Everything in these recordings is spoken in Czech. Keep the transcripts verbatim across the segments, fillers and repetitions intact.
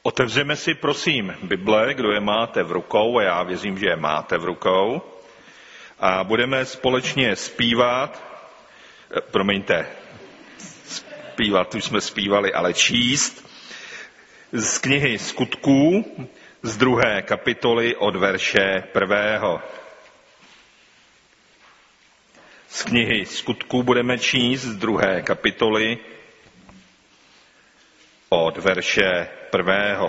Otevřeme si, prosím, Bible, kdo je máte v rukou, a já věřím, že je máte v rukou. A budeme společně zpívat, promiňte, zpívat, už jsme zpívali, ale číst, z knihy Skutků, z druhé kapitoly od verše prvého. Z knihy Skutků budeme číst z druhé kapitoly od verše prvého.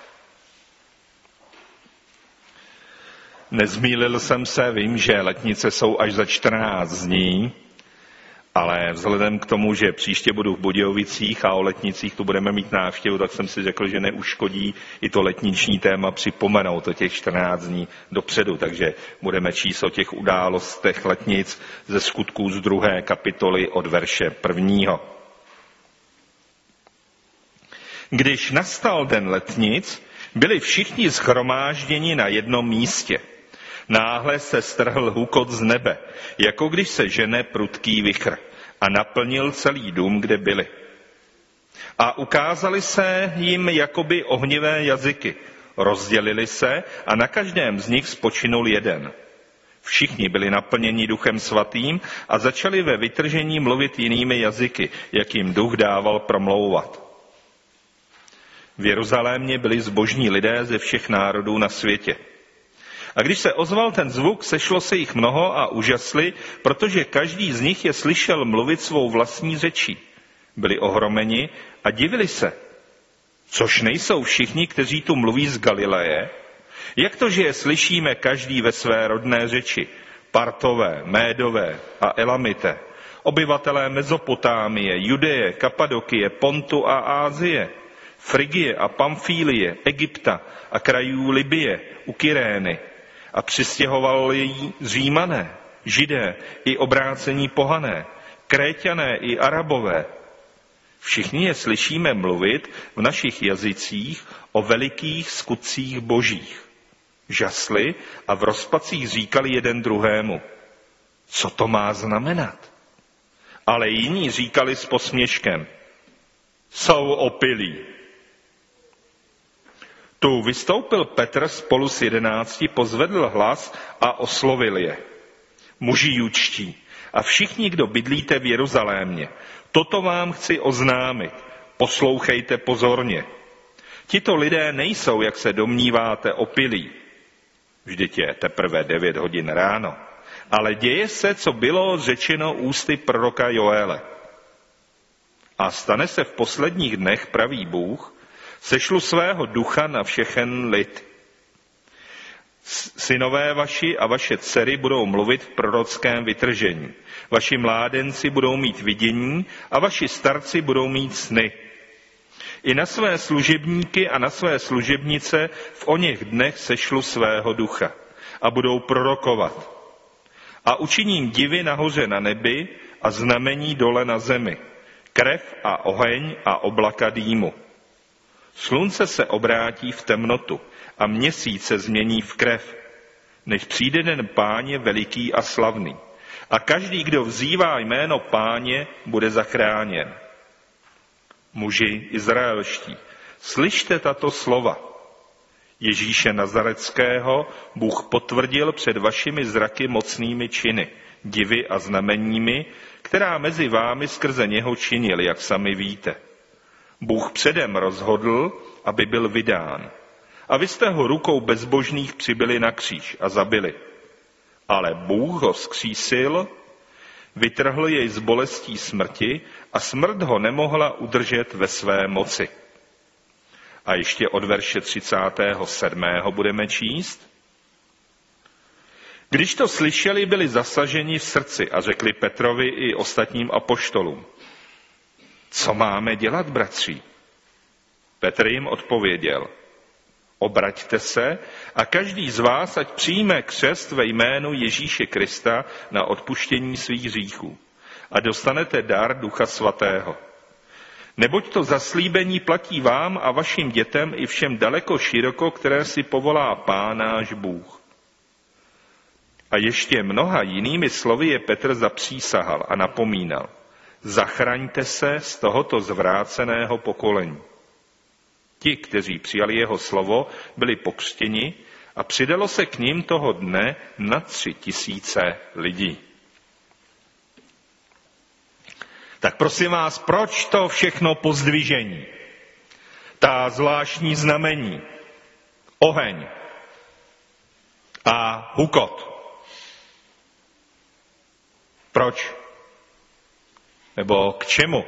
Nezmýlil jsem se, vím, že letnice jsou až za čtrnáct dní, ale vzhledem k tomu, že příště budu v Budějovicích a o letnicích tu budeme mít návštěvu, tak jsem si řekl, že neuškodí i to letniční téma připomenout o těch čtrnáct dní dopředu. Takže budeme číst o těch událostech letnic ze Skutků z druhé kapitoly od verše prvního. Když nastal den letnic, byli všichni shromážděni na jednom místě. Náhle se strhl hukot z nebe, jako když se žene prudký vichr, a naplnil celý dům, kde byli. A ukázali se jim jakoby ohnivé jazyky, rozdělili se a na každém z nich spočinul jeden. Všichni byli naplněni Duchem svatým a začali ve vytržení mluvit jinými jazyky, jak jim Duch dával promlouvat. V Jeruzalémě byli zbožní lidé ze všech národů na světě. A když se ozval ten zvuk, sešlo se jich mnoho a úžasli, protože každý z nich je slyšel mluvit svou vlastní řečí. Byli ohromeni a divili se. Což nejsou všichni, kteří tu mluví z Galileje? Jak to, že je slyšíme každý ve své rodné řeči? Partové, Médové a Elamité, obyvatelé Mezopotámie, Judeje, Kapadokie, Pontu a Ázie, Frigie a Pamfílie, Egypta a krajů Libye u Kyrény, a přistěhovali Římané, Židé i obrácení pohané, Kréťané i Arabové. Všichni je slyšíme mluvit v našich jazycích o velikých skutcích božích. Žasli a v rozpacích říkali jeden druhému, co to má znamenat? Ale jiní říkali s posměškem, jsou opilí. Tu vystoupil Petr spolu s jedenácti, pozvedl hlas a oslovil je. Muži jučtí a všichni, kdo bydlíte v Jeruzalémě, toto vám chci oznámit, poslouchejte pozorně. Tito lidé nejsou, jak se domníváte, opilí. Vždyť je teprve devět hodin ráno. Ale děje se, co bylo řečeno ústy proroka Joele. A stane se v posledních dnech, pravý Bůh, sešlu svého ducha na všechen lid. Synové vaši a vaše dcery budou mluvit v prorockém vytržení. Vaši mládenci budou mít vidění a vaši starci budou mít sny. I na své služebníky a na své služebnice v oněch dnech sešlu svého ducha a budou prorokovat. A učiním divy nahoře na nebi a znamení dole na zemi, krev a oheň a oblaka dýmu. Slunce se obrátí v temnotu a měsíc se změní v krev, než přijde den Páně veliký a slavný. A každý, kdo vzývá jméno Páně, bude zachráněn. Muži izraelští, slyšte tato slova. Ježíše Nazareckého Bůh potvrdil před vašimi zraky mocnými činy, divy a znameními, která mezi vámi skrze něho činil, jak sami víte. Bůh předem rozhodl, aby byl vydán. A vy jste ho rukou bezbožných přibili na kříž a zabili. Ale Bůh ho vzkřísil, vytrhl jej z bolestí smrti a smrt ho nemohla udržet ve své moci. A ještě od verše třicátého sedmého budeme číst. Když to slyšeli, byli zasaženi v srdci a řekli Petrovi i ostatním apoštolům. Co máme dělat, bratři? Petr jim odpověděl. Obraťte se a každý z vás, ať přijme křest ve jménu Ježíše Krista na odpuštění svých hříchů a dostanete dar Ducha svatého. Neboť to zaslíbení platí vám a vašim dětem i všem daleko široko, které si povolá Pán náš Bůh. A ještě mnoha jinými slovy je Petr zapřísahal a napomínal. Zachraňte se z tohoto zvráceného pokolení. Ti, kteří přijali jeho slovo, byli pokřtěni a přidalo se k nim toho dne na tři tisíce lidí. Tak prosím vás, proč to všechno pozdvižení? Ta zvláštní znamení, oheň a hukot. Proč? Nebo k čemu?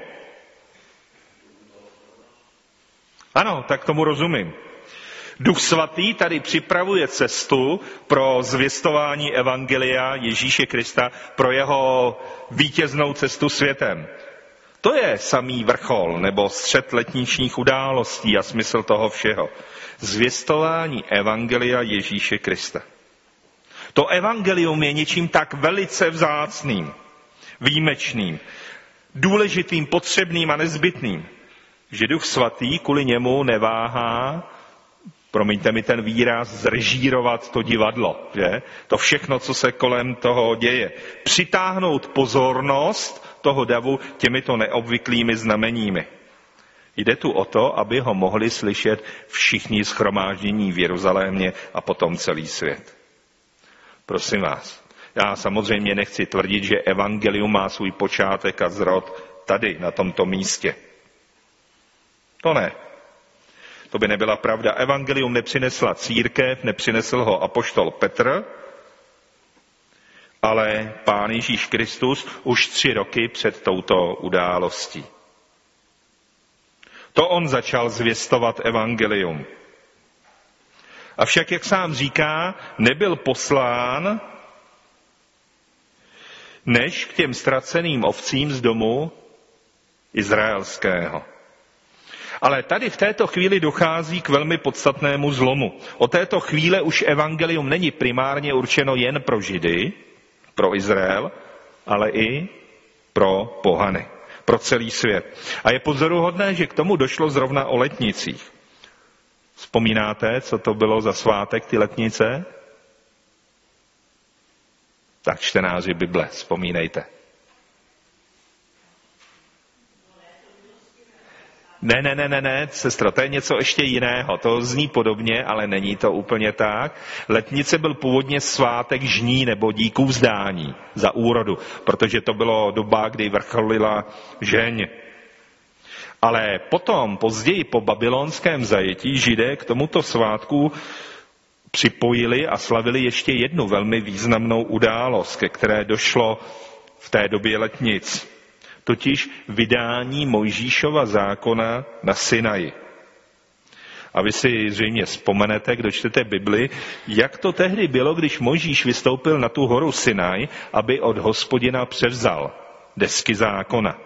Ano, tak tomu rozumím. Duch svatý tady připravuje cestu pro zvěstování evangelia Ježíše Krista, pro jeho vítěznou cestu světem. To je samý vrchol nebo střed letničních událostí a smysl toho všeho. Zvěstování evangelia Ježíše Krista. To evangelium je něčím tak velice vzácným, výjimečným, důležitým, potřebným a nezbytným, že Duch svatý kvůli němu neváhá, promiňte mi ten výraz, zrežírovat to divadlo, že? To všechno, co se kolem toho děje. Přitáhnout pozornost toho davu těmito neobvyklými znameními. Jde tu o to, aby ho mohli slyšet všichni shromáždění v Jeruzalémě a potom celý svět. Prosím vás, já samozřejmě nechci tvrdit, že evangelium má svůj počátek a zrod tady, na tomto místě. To ne. To by nebyla pravda. Evangelium nepřinesla církev, nepřinesl ho apoštol Petr, ale Pán Ježíš Kristus už tři roky před touto událostí. To on začal zvěstovat evangelium. Avšak, jak sám říká, nebyl poslán než k těm ztraceným ovcím z domu izraelského. Ale tady v této chvíli dochází k velmi podstatnému zlomu. Od této chvíle už evangelium není primárně určeno jen pro Židy, pro Izrael, ale i pro pohany, pro celý svět. A je pozoruhodné, že k tomu došlo zrovna o letnicích. Vzpomínáte, co to bylo za svátek, ty letnice? Tak čtenáři Bible, vzpomínejte. Ne, ne, ne, ne, ne, sestro, to je něco ještě jiného. To zní podobně, ale není to úplně tak. Letnice byl původně svátek žní nebo díků vzdání za úrodu, protože to bylo doba, kdy vrcholila žeň. Ale potom, později po babylonském zajetí, Židé k tomuto svátku připojili a slavili ještě jednu velmi významnou událost, ke které došlo v té době letnic. Totiž vydání Mojžíšova zákona na Sinaji. A vy si zřejmě vzpomenete, kdo čtete Bibli, jak to tehdy bylo, když Mojžíš vystoupil na tu horu Sinaj, aby od Hospodina převzal desky zákona.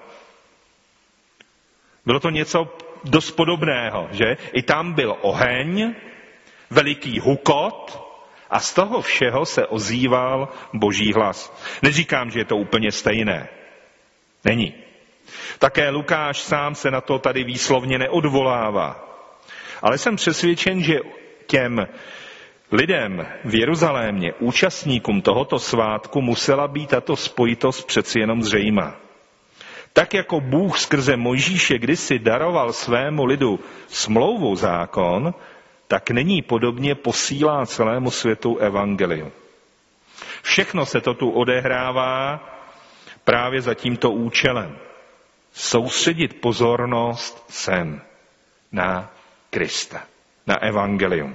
Bylo to něco dost podobného, že? I tam byl oheň, veliký hukot a z toho všeho se ozýval Boží hlas. Neříkám, že je to úplně stejné. Není. Také Lukáš sám se na to tady výslovně neodvolává. Ale jsem přesvědčen, že těm lidem v Jeruzalémě, účastníkům tohoto svátku, musela být tato spojitost přeci jenom zřejmá. Tak jako Bůh skrze Mojžíše kdysi daroval svému lidu smlouvu zákon, tak nyní podobně posílá celému světu evangelium. Všechno se to tu odehrává právě za tímto účelem. Soustředit pozornost sem na Krista, na evangelium.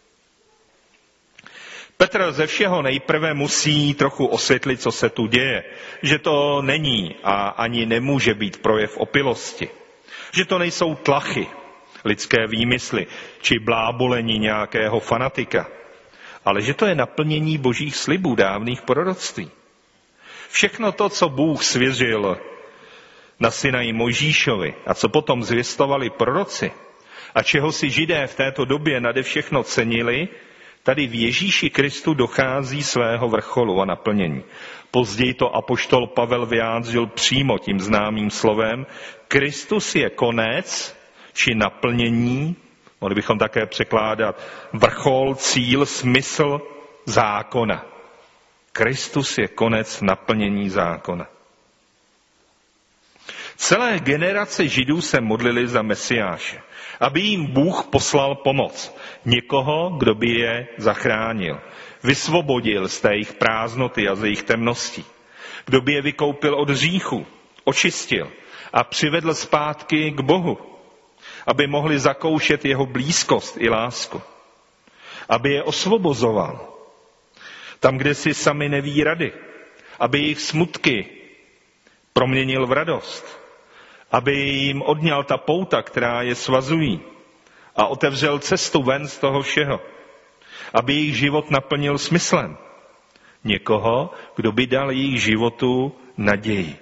Petr ze všeho nejprve musí trochu osvětlit, co se tu děje. Že to není a ani nemůže být projev opilosti. Že to nejsou tlachy, lidské výmysly, či blábolení nějakého fanatika. Ale že to je naplnění božích slibů dávných proroctví. Všechno to, co Bůh svěřil na Sinaji Mojžíšovi a co potom zvěstovali proroci a čeho si Židé v této době nade všechno cenili, tady v Ježíši Kristu dochází svého vrcholu a naplnění. Později to apoštol Pavel vyjádřil přímo tím známým slovem: Kristus je konec či naplnění, mohli bychom také překládat vrchol, cíl, smysl zákona. Kristus je konec naplnění zákona. Celé generace Židů se modlili za Mesiáše, aby jim Bůh poslal pomoc. Někoho, kdo by je zachránil, vysvobodil z té jejich prázdnoty a z jejich temností. Kdo by je vykoupil od hříchu, očistil a přivedl zpátky k Bohu, aby mohli zakoušet jeho blízkost i lásku. Aby je osvobozoval tam, kde si sami neví rady. Aby jejich smutky proměnil v radost. Aby jim odňal ta pouta, která je svazují a otevřel cestu ven z toho všeho. Aby jejich život naplnil smyslem. Někoho, kdo by dal jejich životu naději.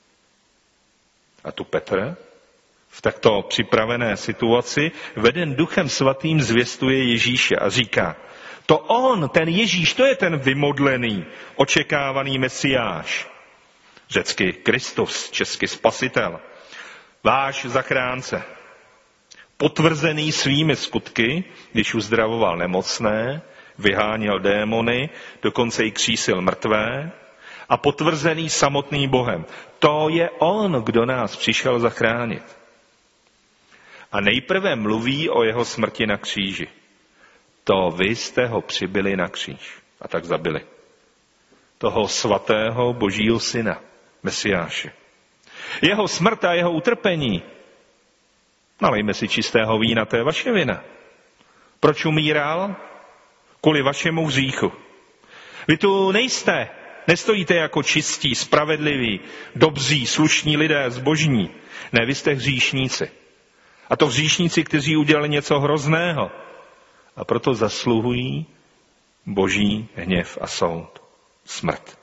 A tu Petr v takto připravené situaci veden Duchem Svatým zvěstuje Ježíše a říká, to on, ten Ježíš, to je ten vymodlený, očekávaný Mesiáš. Řecky Kristus, česky Spasitel, váš zachránce. Potvrzený svými skutky, když uzdravoval nemocné, vyháněl démony, dokonce i křísil mrtvé, a potvrzený samotným Bohem. To je on, kdo nás přišel zachránit. A nejprve mluví o jeho smrti na kříži. To vy jste ho přibili na kříž a tak zabili. Toho svatého Božího syna, Mesiáše. Jeho smrt a jeho utrpení. Nalejme si čistého vína, to je vaše vina. Proč umíral? Kvůli vašemu hříchu. Vy tu nejste, nestojíte jako čistí, spravedliví, dobří, slušní lidé, zbožní. Ne, vy jste hříšníci. A to hříšníci, kteří udělali něco hrozného. A proto zasluhují Boží hněv a soud. Smrt.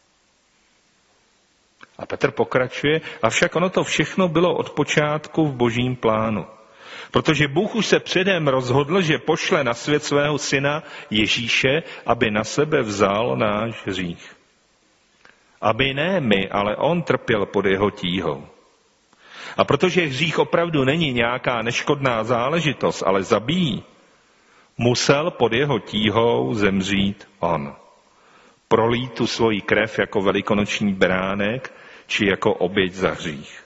A Petr pokračuje, avšak ono to všechno bylo od počátku v Božím plánu. Protože Bůh už se předem rozhodl, že pošle na svět svého syna Ježíše, aby na sebe vzal náš hřích. Aby ne my, ale on trpěl pod jeho tíhou. A protože hřích opravdu není nějaká neškodná záležitost, ale zabíjí, musel pod jeho tíhou zemřít on. Prolít tu svoji krev jako velikonoční beránek, či jako oběť za hřích.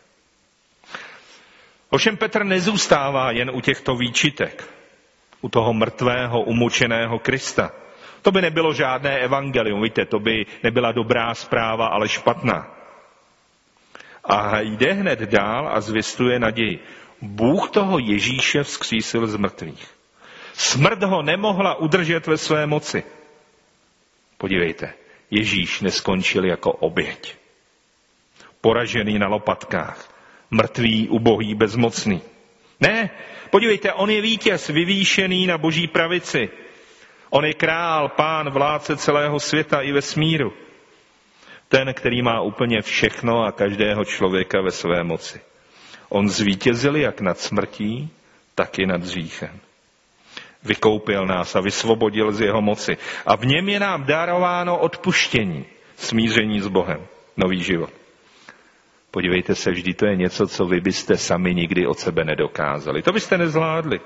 Ovšem Petr nezůstává jen u těchto výčitek, u toho mrtvého, umučeného Krista. To by nebylo žádné evangelium, víte, to by nebyla dobrá zpráva, ale špatná. A jde hned dál a zvěstuje naději. Bůh toho Ježíše vzkřísil z mrtvých. Smrt ho nemohla udržet ve své moci. Podívejte, Ježíš neskončil jako oběť. Poražený na lopatkách, mrtvý, ubohý, bezmocný. Ne, podívejte, on je vítěz, vyvýšený na Boží pravici. On je král, pán, vládce celého světa i vesmíru. Ten, který má úplně všechno a každého člověka ve své moci. On zvítězil jak nad smrtí, tak i nad hříchem. Vykoupil nás a vysvobodil z jeho moci. A v něm je nám darováno odpuštění, smíření s Bohem, nový život. Podívejte se, vždy to je něco, co vy byste sami nikdy od sebe nedokázali. To byste nezvládli.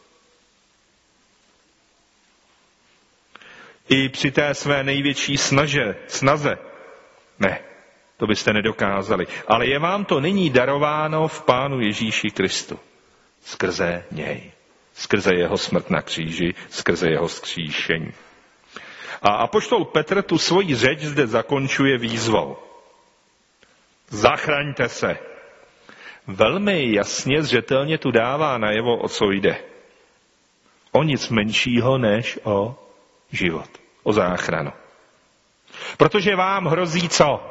I při té své největší snaže, snaze. Ne, to byste nedokázali. Ale je vám to nyní darováno v Pánu Ježíši Kristu. Skrze něj. Skrze jeho smrt na kříži, skrze jeho vzkříšení. A apoštol Petr tu svoji řeč zde zakončuje výzvou. Zachraňte se. Velmi jasně, zřetelně tu dává najevo, o co jde. O nic menšího než o život, o záchranu. Protože vám hrozí co?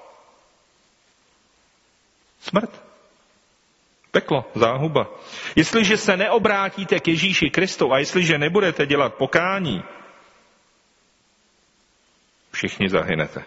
Smrt. Peklo, záhuba. Jestliže se neobrátíte k Ježíši Kristu a jestliže nebudete dělat pokání, všichni zahynete.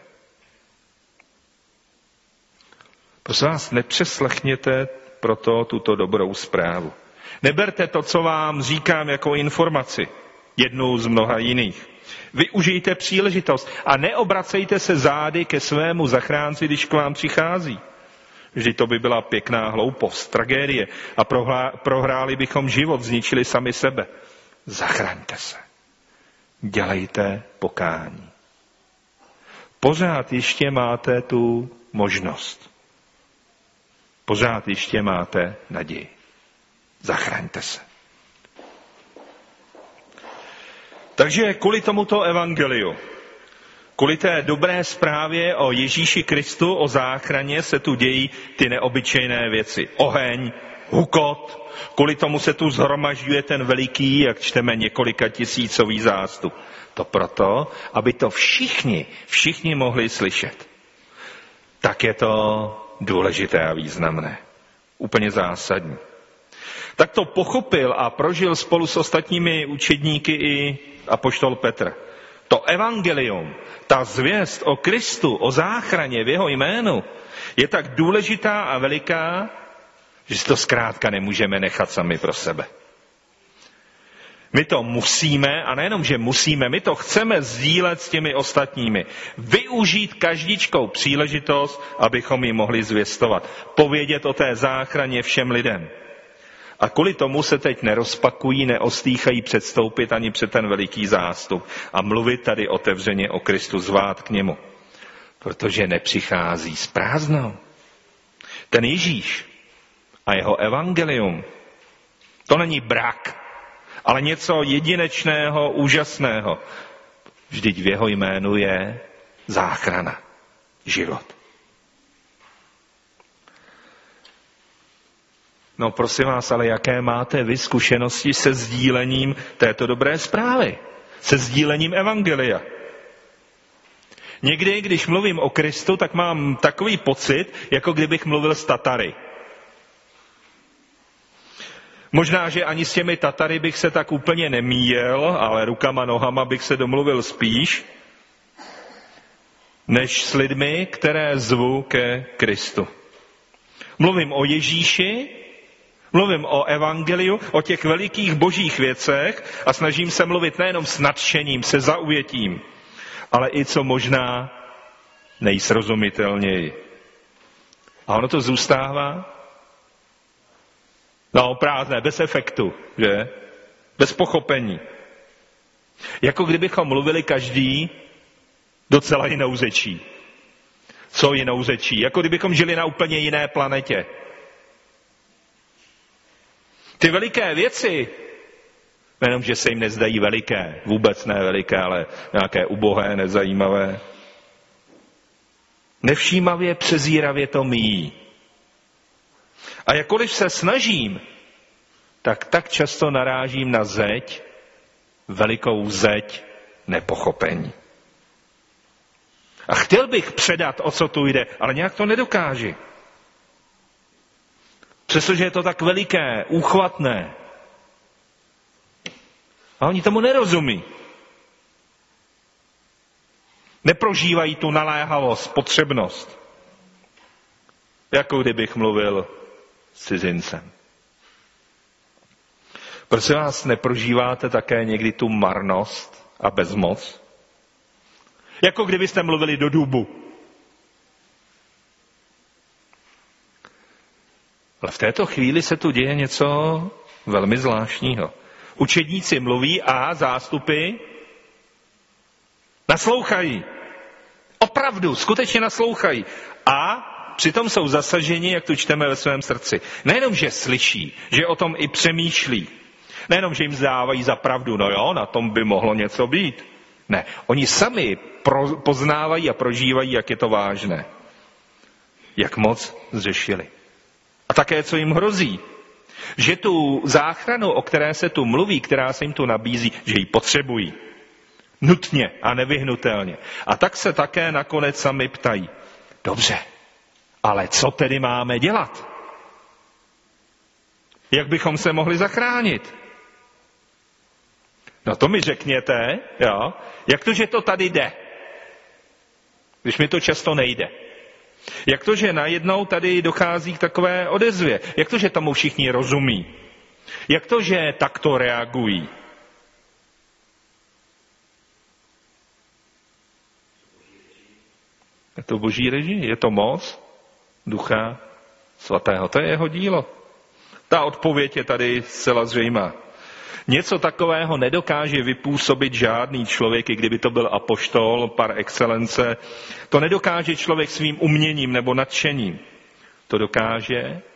Prosím vás, nepřeslechněte proto tuto dobrou zprávu. Neberte to, co vám říkám, jako informaci, jednu z mnoha jiných. Využijte příležitost a neobracejte se zády ke svému zachránci, když k vám přichází. Vždyť to by byla pěkná hloupost, tragédie a prohráli bychom život, zničili sami sebe. Zachraňte se. Dělejte pokání. Pořád ještě máte tu možnost. Pořád ještě máte naději. Zachraňte se. Takže kvůli tomuto evangeliu, kvůli té dobré zprávě o Ježíši Kristu, o záchraně se tu dějí ty neobyčejné věci. Oheň, hukot, kvůli tomu se tu zhromažďuje ten veliký, jak čteme, několika tisícový zástup. To proto, aby to všichni, všichni mohli slyšet. Tak je to důležité a významné. Úplně zásadní. Tak to pochopil a prožil spolu s ostatními učedníky i apoštol Petr. To evangelium, ta zvěst o Kristu, o záchraně v jeho jménu, je tak důležitá a veliká, že si to zkrátka nemůžeme nechat sami pro sebe. My to musíme, a nejenom, že musíme, my to chceme sdílet s těmi ostatními. Využít každičkou příležitost, abychom ji mohli zvěstovat. Povědět o té záchraně všem lidem. A kvůli tomu se teď nerozpakují, neostýchají předstoupit ani před ten veliký zástup a mluvit tady otevřeně o Kristu, zvát k němu. Protože nepřichází s prázdnou. Ten Ježíš a jeho evangelium, to není brak, ale něco jedinečného, úžasného. Vždyť v jeho jménu je záchrana, život. No prosím vás, ale jaké máte vy zkušenosti se sdílením této dobré zprávy? Se sdílením evangelia? Někdy, když mluvím o Kristu, tak mám takový pocit, jako kdybych mluvil s Tatary. Možná, že ani s těmi Tatary bych se tak úplně nemíjel, ale rukama, nohama bych se domluvil spíš, než s lidmi, které zvu ke Kristu. Mluvím o Ježíši, mluvím o evangeliu, o těch velikých božích věcech a snažím se mluvit nejenom s nadšením, se zaujetím, ale i co možná nejsrozumitelněji. A ono to zůstává no prázdné, bez efektu, že? Bez pochopení. Jako kdybychom mluvili každý docela jinou řečí. Co jinou řečí? Jako kdybychom žili na úplně jiné planetě. Ty veliké věci, nejenom, že se jim nezdají veliké, vůbec ne veliké, ale nějaké ubohé, nezajímavé. Nevšímavě, přezíravě to míjí. A jakkoliv se snažím, tak tak často narážím na zeď, velikou zeď nepochopení. A chtěl bych předat, o co tu jde, ale nějak to nedokáži. Přestože je to tak veliké, úchvatné. A oni tomu nerozumí. Neprožívají tu naléhavost, potřebnost. Jako kdybych mluvil s cizincem. Prosím vás, neprožíváte také někdy tu marnost a bezmoc? Jako kdybyste mluvili do dubu. Ale v této chvíli se tu děje něco velmi zvláštního. Učedníci mluví a zástupy naslouchají. Opravdu, skutečně naslouchají. A přitom jsou zasaženi, jak tu čteme ve svém srdci. Nejenom, že slyší, že o tom i přemýšlí. Nejenom, že jim dávají za pravdu, no jo, na tom by mohlo něco být. Ne, oni sami pro, poznávají a prožívají, jak je to vážné. Jak moc zřešili. A také, co jim hrozí. Že tu záchranu, o které se tu mluví, která se jim tu nabízí, že ji potřebují. Nutně a nevyhnutelně. A tak se také nakonec sami ptají. Dobře, ale co tedy máme dělat? Jak bychom se mohli zachránit? No to mi řekněte, jo, jak to, že to tady jde? Když mi to často nejde. Jak to, že najednou tady dochází k takové odezvě? Jak to, že tomu všichni rozumí? Jak to, že takto reagují? Je to boží režim, je to moc Ducha Svatého. To je jeho dílo. Ta odpověď je tady zcela zřejmá. Něco takového nedokáže vypůsobit žádný člověk, i kdyby to byl apoštol par excellence. To nedokáže člověk svým uměním nebo nadšením. To dokáže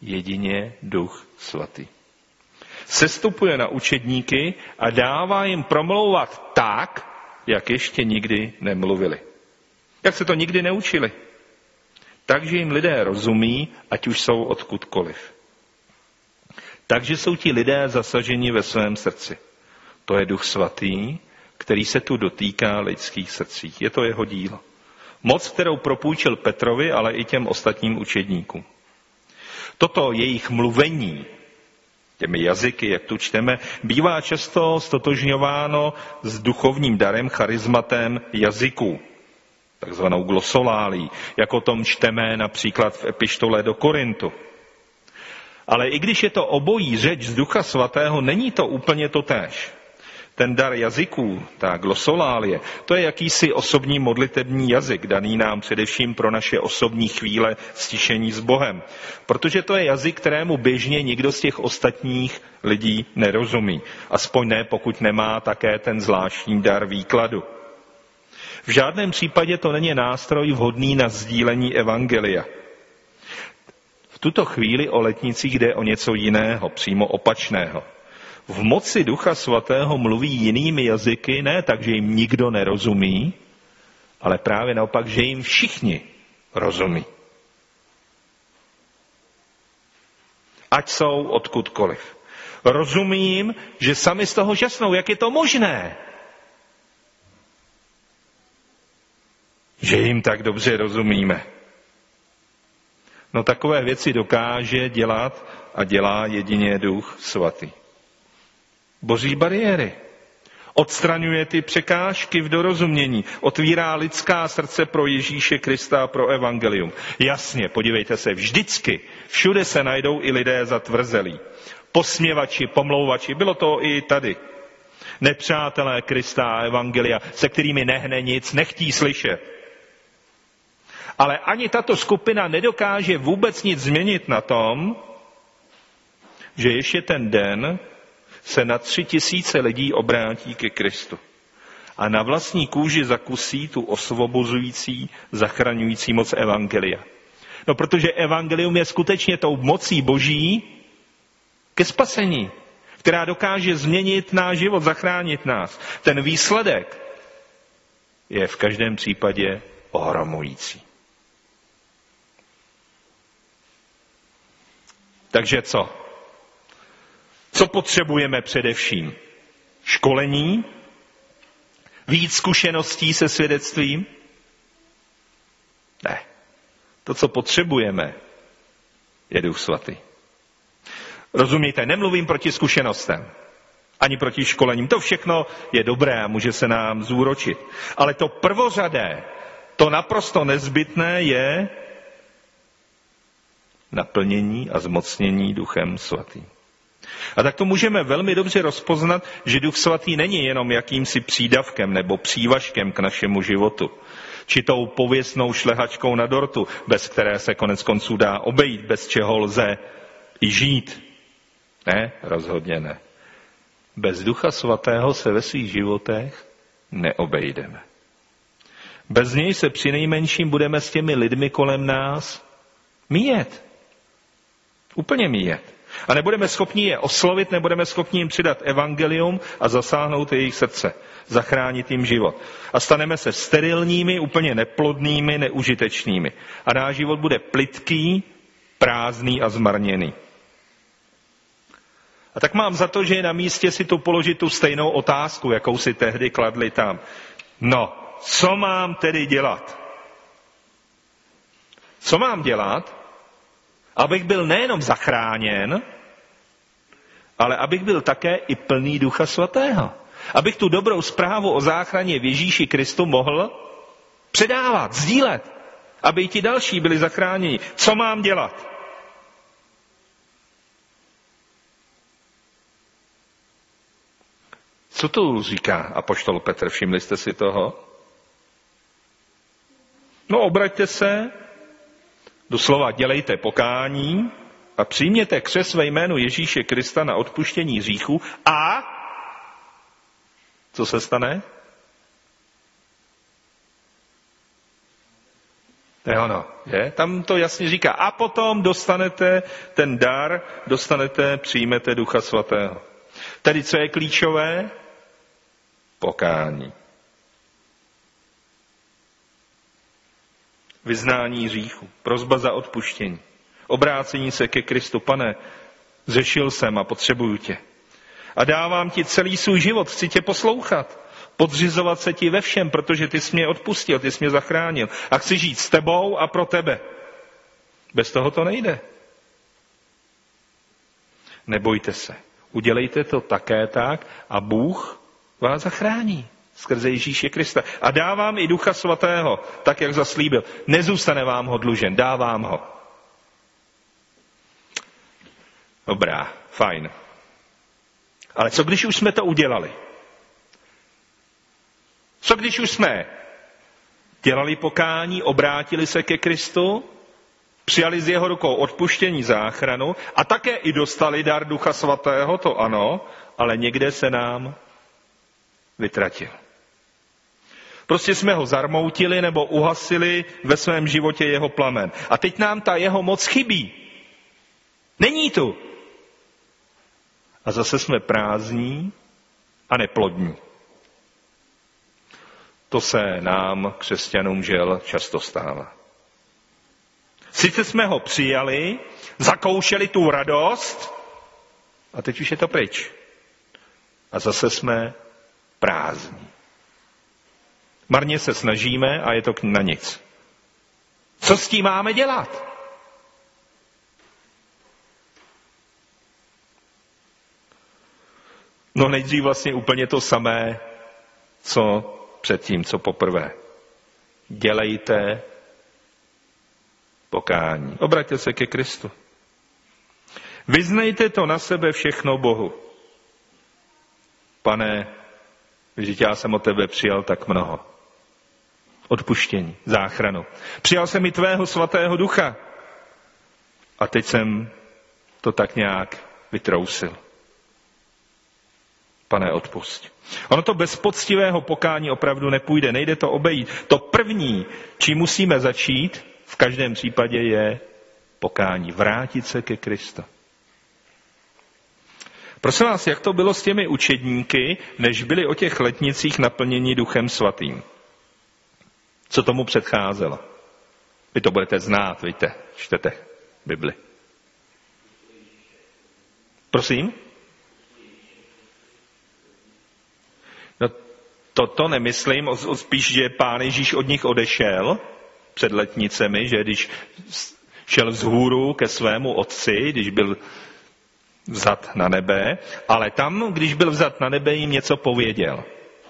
jedině Duch Svatý. Sestupuje na učedníky a dává jim promlouvat tak, jak ještě nikdy nemluvili. Jak se to nikdy neučili. Takže jim lidé rozumí, ať už jsou odkudkoliv. Takže jsou ti lidé zasaženi ve svém srdci. To je Duch Svatý, který se tu dotýká lidských srdcí. Je to jeho dílo. Moc, kterou propůjčil Petrovi, ale i těm ostatním učedníkům. Toto jejich mluvení, těmi jazyky, jak tu čteme, bývá často stotožňováno s duchovním darem, charizmatem jazyků, takzvanou glosolálí, jak o tom čteme například v epištole do Korintu. Ale i když je to obojí řeč z Ducha Svatého, není to úplně totéž. Ten dar jazyků, ta glosolálie, to je jakýsi osobní modlitební jazyk, daný nám především pro naše osobní chvíle stišení s Bohem. Protože to je jazyk, kterému běžně nikdo z těch ostatních lidí nerozumí. Aspoň ne, pokud nemá také ten zvláštní dar výkladu. V žádném případě to není nástroj vhodný na sdílení evangelia. V tuto chvíli o letnicích jde o něco jiného, přímo opačného. V moci Ducha Svatého mluví jinými jazyky, ne tak, že jim nikdo nerozumí, ale právě naopak, že jim všichni rozumí. Ať jsou odkudkoliv. Rozumí jim, že sami z toho žasnou, jak je to možné, že jim tak dobře rozumíme. No takové věci dokáže dělat a dělá jedině Duch Svatý. Boží bariéry. Odstraňuje ty překážky v dorozumění. Otvírá lidská srdce pro Ježíše Krista a pro evangelium. Jasně, podívejte se, vždycky, všude se najdou i lidé zatvrzelí. Posměvači, pomlouvači, bylo to i tady. Nepřátelé Krista a evangelia, se kterými nehne nic, nechtí slyšet. Ale ani tato skupina nedokáže vůbec nic změnit na tom, že ještě ten den se na tři tisíce lidí obrátí ke Kristu. A na vlastní kůži zakusí tu osvobozující, zachraňující moc evangelia. No protože evangelium je skutečně tou mocí Boží ke spasení, která dokáže změnit náš život, zachránit nás. Ten výsledek je v každém případě ohromující. Takže co? Co potřebujeme především? Školení? Víc zkušeností se svědectvím? Ne. To, co potřebujeme, je Duch Svatý. Rozumíte, nemluvím proti zkušenostem, ani proti školením. To všechno je dobré a může se nám zúročit. Ale to prvořadé, to naprosto nezbytné je naplnění a zmocnění Duchem Svatým. A tak to můžeme velmi dobře rozpoznat, že Duch Svatý není jenom jakýmsi přídavkem nebo přívažkem k našemu životu, či tou pověstnou šlehačkou na dortu, bez které se konec konců dá obejít, bez čeho lze i žít. Ne, rozhodně ne. Bez Ducha Svatého se ve svých životech neobejdeme. Bez něj se přinejmenším budeme s těmi lidmi kolem nás míjet. Úplně míjet. A nebudeme schopni je oslovit, nebudeme schopni jim přidat evangelium a zasáhnout jejich srdce, zachránit jim život. A staneme se sterilními, úplně neplodnými, neužitečnými. A náš život bude plytký, prázdný a zmarněný. A tak mám za to, že je na místě si tu položit tu stejnou otázku, jakou si tehdy kladli tam. No, co mám tedy dělat? Co mám dělat, abych byl nejenom zachráněn, ale abych byl také i plný Ducha Svatého. Abych tu dobrou zprávu o záchraně v Ježíši Kristu mohl předávat, sdílet. Aby i ti další byli zachráněni. Co mám dělat? Co tu říká apoštol Petr? Všimli jste si toho? No, obraťte se, doslova dělejte pokání a přijměte křest ve jménu Ježíše Krista na odpuštění hříchů a co se stane? To je ono, že? Tam to jasně říká. A potom dostanete ten dar, dostanete, přijmete Ducha Svatého. Tady co je klíčové? Pokání. Vyznání hříchu, prosba za odpuštění, obrácení se ke Kristu. Pane, zřešil jsem a potřebuju tě. A dávám ti celý svůj život, chci tě poslouchat, podřizovat se ti ve všem, protože ty jsi mě odpustil, ty jsi mě zachránil. A chci žít s tebou a pro tebe. Bez toho to nejde. Nebojte se. Udělejte to také tak a Bůh vás zachrání skrze Ježíše Krista. A dávám i Ducha Svatého, tak jak zaslíbil. Nezůstane vám ho dlužen, dávám ho. Dobrá, fajn. Ale co když už jsme to udělali? Co když už jsme dělali pokání, obrátili se ke Kristu, přijali z jeho rukou odpuštění, záchranu a také i dostali dar Ducha Svatého, to ano, ale někde se nám vytratil. Prostě jsme ho zarmoutili nebo uhasili ve svém životě jeho plamen. A teď nám ta jeho moc chybí. Není tu. A zase jsme prázdní a neplodní. To se nám, křesťanům, žel často stává. Sice jsme ho přijali, zakoušeli tu radost a teď už je to pryč. A zase jsme prázdní. Marně se snažíme a je to na nic. Co s tím máme dělat? No nejdřív vlastně úplně to samé, co předtím, co poprvé. Dělejte pokání. Obraťte se ke Kristu. Vyznejte to na sebe všechno Bohu. Pane, vždyť já jsem od tebe přijal tak mnoho. Odpuštění, záchranu. Přijal jsem i tvého svatého ducha. A teď jsem to tak nějak vytrousil. Pane, odpusť. Ono to bez poctivého pokání opravdu nepůjde, nejde to obejít. To první, čím musíme začít, v každém případě je pokání. Vrátit se ke Kristu. Prosím vás, jak to bylo s těmi učedníky, než byli o těch letnicích naplněni Duchem Svatým? Co tomu předcházelo? Vy to budete znát, víte, čtete Bibli. Prosím? No, toto nemyslím, spíš, že Pán Ježíš od nich odešel před letnicemi, že když šel vzhůru ke svému otci, když byl vzat na nebe, ale tam, když byl vzat na nebe, jim něco pověděl.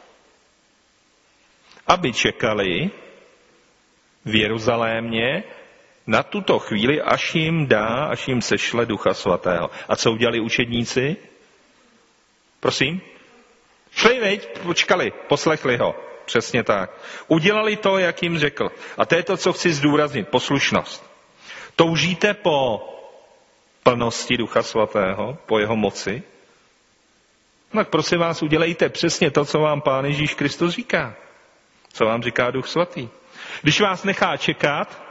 Aby čekali v Jeruzalémě na tuto chvíli, až jim dá, až jim sešle Ducha Svatého. A co udělali učedníci? Prosím? Šli, veď, počkali, poslechli ho. Přesně tak. Udělali to, jak jim řekl. A to je to, co chci zdůraznit. Poslušnost. Toužíte po plnosti Ducha Svatého, po jeho moci? Tak prosím vás, udělejte přesně to, co vám Pán Ježíš Kristus říká. Co vám říká Duch Svatý. Když vás nechá čekat,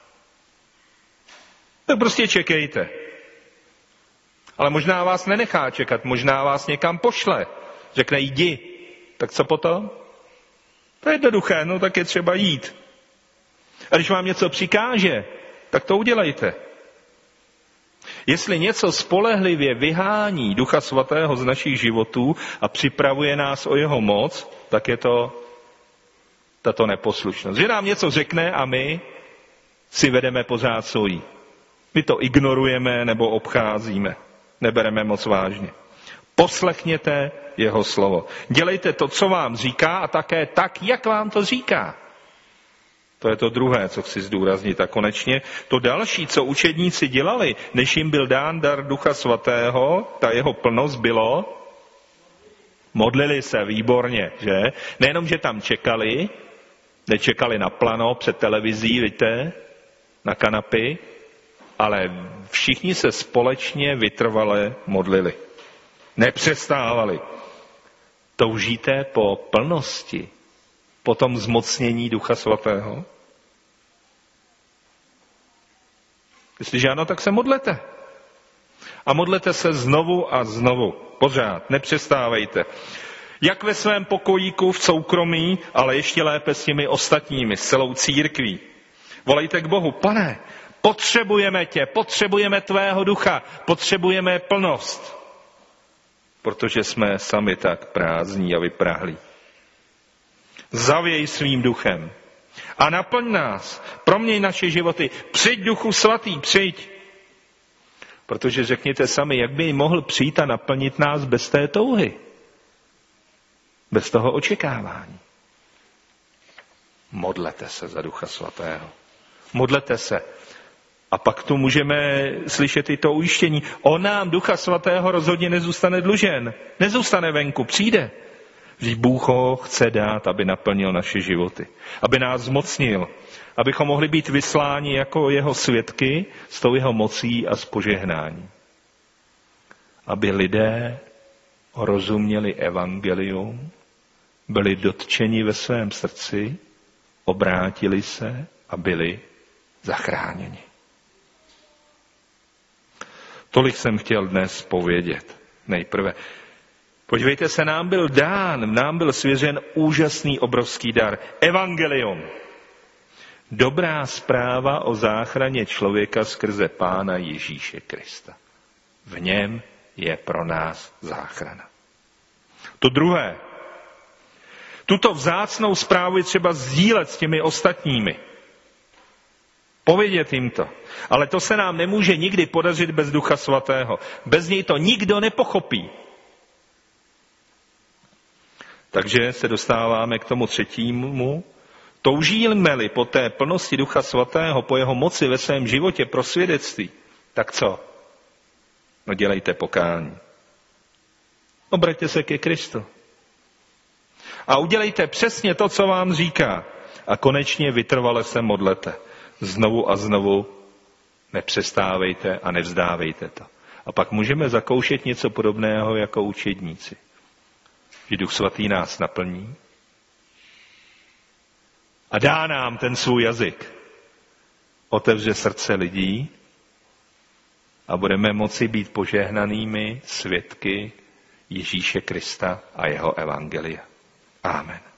tak prostě čekejte. Ale možná vás nenechá čekat, možná vás někam pošle. Řekne, jdi. Tak co potom? To je jednoduché, no tak je třeba jít. A když vám něco přikáže, tak to udělejte. Jestli něco spolehlivě vyhání Ducha Svatého z našich životů a připravuje nás o jeho moc, tak je to tato neposlušnost. Že nám něco řekne a my si vedeme pořád svojí. My to ignorujeme nebo obcházíme. Nebereme moc vážně. Poslechněte jeho slovo. Dělejte to, co vám říká a také tak, jak vám to říká. To je to druhé, co chci zdůraznit. A konečně to další, co učedníci dělali, než jim byl dán dar Ducha Svatého, ta jeho plnost bylo, modlili se výborně, že? Nejenom, že tam čekali, nečekali na plano před televizí, víte, na kanapy, ale všichni se společně vytrvale modlili. Nepřestávali. Toužíte po plnosti, po tom zmocnění Ducha Svatého? Jestliže ano, tak se modlete. A modlete se znovu a znovu. Pořád, nepřestávejte. Jak ve svém pokojíku, v soukromí, ale ještě lépe s těmi ostatními, s celou církví. Volejte k Bohu, Pane, potřebujeme tě, potřebujeme tvého ducha, potřebujeme plnost. Protože jsme sami tak prázdní a vyprahlí. Zavěj svým duchem a naplň nás, proměň naše životy. Přijď, Duchu Svatý, přijď. Protože řekněte sami, jak by mohl přijít a naplnit nás bez té touhy, bez toho očekávání. Modlete se za Ducha Svatého. Modlete se. A pak tu můžeme slyšet i to ujištění. On nám Ducha Svatého rozhodně nezůstane dlužen. Nezůstane venku, přijde. Vždyť Bůh ho chce dát, aby naplnil naše životy. Aby nás zmocnil. Abychom mohli být vysláni jako jeho svědky s tou jeho mocí a s požehnáním. Aby lidé rozuměli evangelium, byli dotčeni ve svém srdci, obrátili se a byli zachráněni. Tolik jsem chtěl dnes povědět. Nejprve, podívejte se, nám byl dán, nám byl svěřen úžasný, obrovský dar. Evangelium. Dobrá zpráva o záchraně člověka skrze Pána Ježíše Krista. V něm je pro nás záchrana. To druhé. Tuto vzácnou zprávu je třeba sdílet s těmi ostatními. Povědět jim to. Ale to se nám nemůže nikdy podařit bez Ducha Svatého. Bez něj to nikdo nepochopí. Takže se dostáváme k tomu třetímu. Toužíme-li po té plnosti Ducha Svatého, po jeho moci ve svém životě pro svědectví, tak co? No dělejte pokání. Obraťte se ke Kristu. A udělejte přesně to, co vám říká. A konečně vytrvale se modlete. Znovu a znovu nepřestávejte a nevzdávejte to. A pak můžeme zakoušet něco podobného jako učedníci. Že Duch Svatý nás naplní a dá nám ten svůj jazyk. Otevře srdce lidí a budeme moci být požehnanými svědky Ježíše Krista a jeho evangelia. Amen.